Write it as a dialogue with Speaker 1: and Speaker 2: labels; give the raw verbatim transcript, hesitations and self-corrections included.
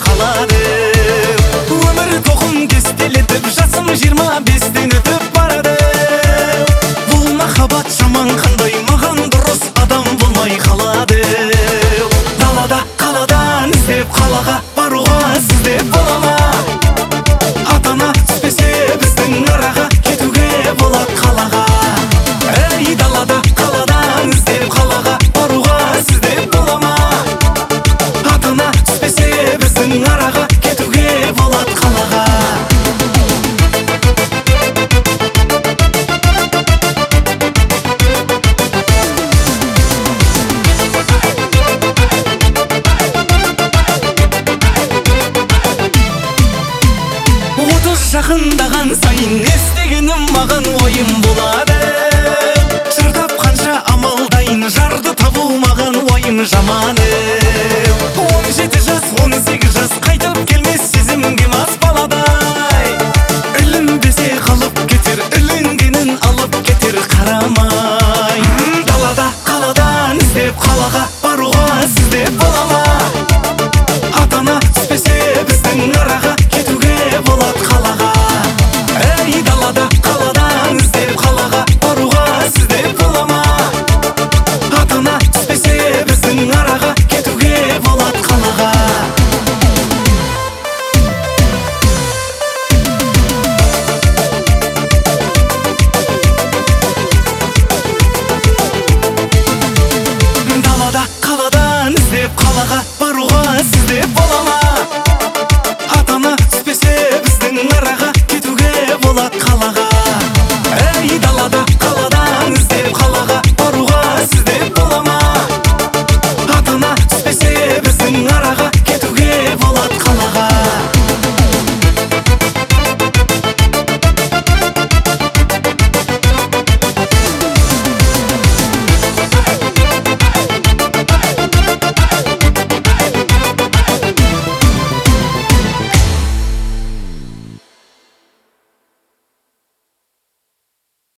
Speaker 1: қалады. Өмір тоқым кестелетіп, жасым жиырма бестен өтіп барады. Бұл махаббат жаман қандай, маған дұрыс адам болмай қалады. Далада қаладан іздеп қалаға баруға сіздеп бола ма? Ата-ана түспесе біздің араға кетуге болады қалаға. Ей, далада қаладан іздеп қалаға баруға сіздеп бола ма? Ата-ана түспесе біздің араға кетуге болады қалаға. Жақындаған сайын естегенім маған ойым болады. Жыр тапқанша амалдайын, жарды табу маған ойым жаманы. Он жеті жас, он сегіз жас, қайтып келмес сезімге мас баладай. Ілінбесе қалып кетер, ілінгенін алып кетер қарамай. Далада қаладан іздеп қалаға баруға сіздеп бола ма? Ата-ана түспесе біздің араға кетуге болады қалаға. Ей, далада қаладан іздеп қалаға баруға сіздеп бола ма? Ата-ана түспесе біздің араға кетуге болады қалаға. Далада қаладан іздеп қалаға баруға сіздеп бола ма?